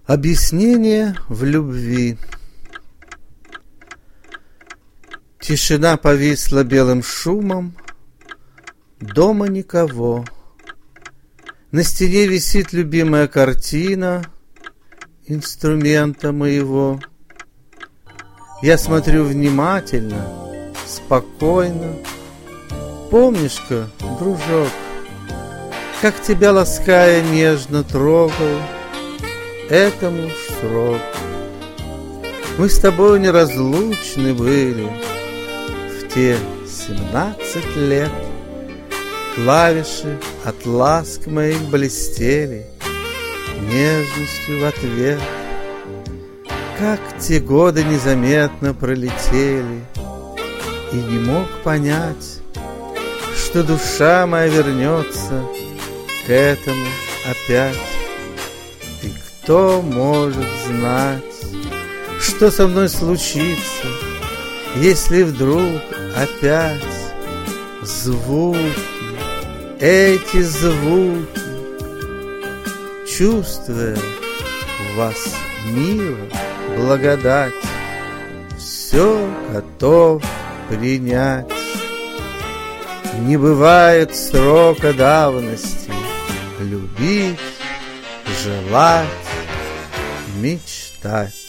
Объяснение в любви. Тишина повисла белым шумом, дома никого. На стене висит любимая картина инструмента моего. Я смотрю внимательно, спокойно. Помнишь-ка, дружок, как тебя, лаская, нежно трогал? Этому ж срок. Мы с тобой неразлучны были в те 17 лет. Клавиши от ласк моих блестели нежностью в ответ. Как те годы незаметно пролетели, и не мог понять, что душа моя вернется к этому опять. И кто может знать, что со мной случится, если вдруг опять звуки, эти звуки, чувствуя в вас мира благодать, все готов принять. Не бывает срока давности любить, желать, мечтать.